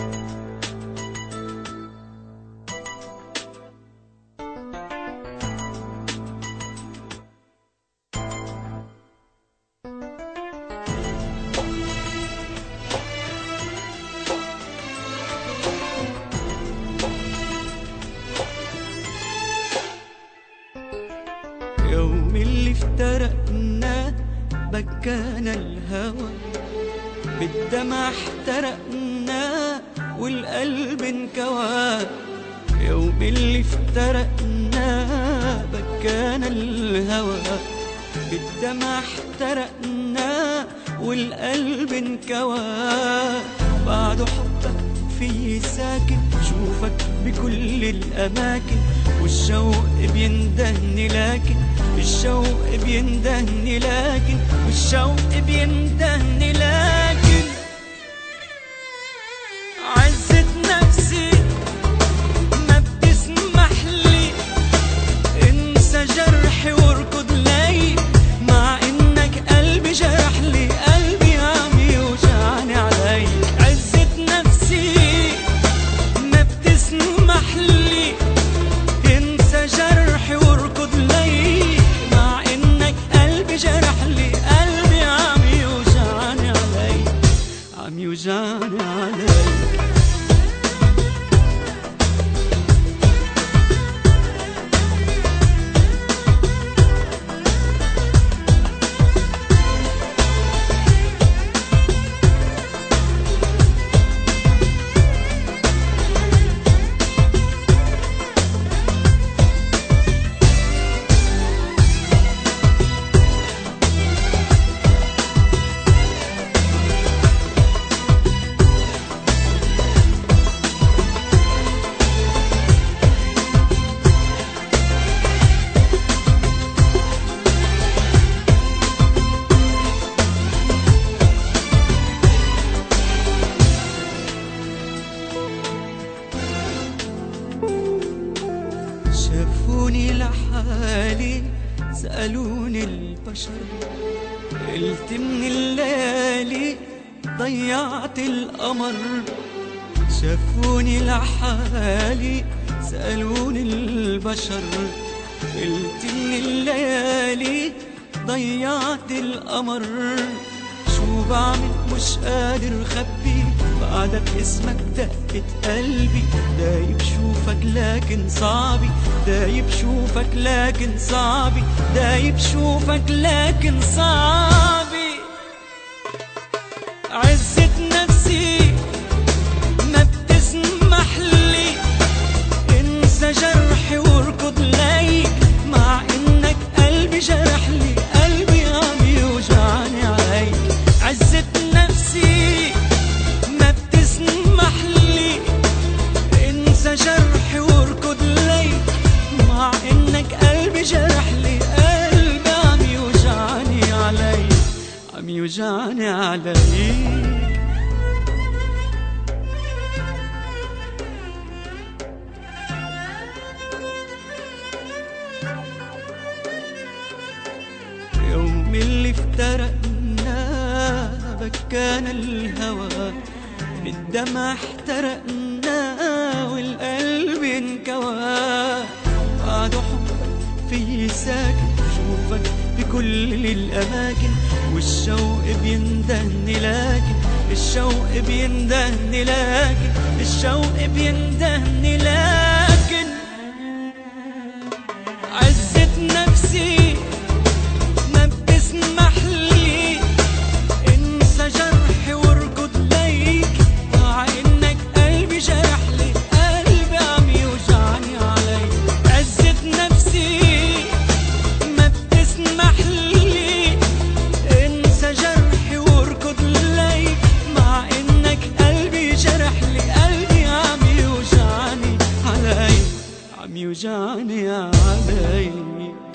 يوم اللي افترقنا بكانا الهوى، بالدمع احترقنا والقلب انكوى. يوم اللي افترقنا بكانا الهوى، بالدمع احترقنا والقلب انكوى. بعد حبك في ساكن شوفك بكل الأماكن، والشوق بيندهني لكن الشوق بيندهني لكن والشوق بيندهني لكن عزة نفسي ما بتسمح لي انسى جرحي واركض لي، مع انك قلبي جرح لي، قلبي عم يوجعني علي. عزة نفسي ما بتسمح لي انسى جرحي واركض لي، مع انك قلبي جرح لي، قلبي عم يوجعني علي، عم يوجعني علي. شافوني لحالي سألوني البشر، قلت من الليالي ضيعت القمر. شافوني لحالي سألوني البشر، قلت من الليالي ضيعت القمر. شو بعمل مش قادر خبي، بعدك اسمك دقت قلبي. دايب شوفك لكن صعبي، دايب شوفك لكن صعبي، دايب شوفك لكن صعبي. عزة نفسي ما بتسمح لي انسى جرحي واركض لي، مع انك قلبي جرح لي، قلبي عم يوجعني علي. عزة نفسي ما بتسمح لي انسى جرحي واركض لي، مع انك قلبي جرح لي، قلبي عم يوجعني علي، عم يوجعني علي. يوم اللي افترقنا بكانا الهوى، بالدمع احترقنا والقلب انكوى. بعد حبك في ساكن شوفك بكل الأماكن، والشوق بيندهني لكن الشوق بيندهني لكن الشوق بيندهني لكن عزة نفسي ما بتسمح لي انسى جرحي واركض ليك، مع انك قلبي جرح لي، قلبي عم يوجعني علي. عزة نفسي ما بتسمح لي انسى جرحي واركض ليك، مع انك قلبي جرح لي، قلبي عم يوجعني علي، عم يوجعني علي.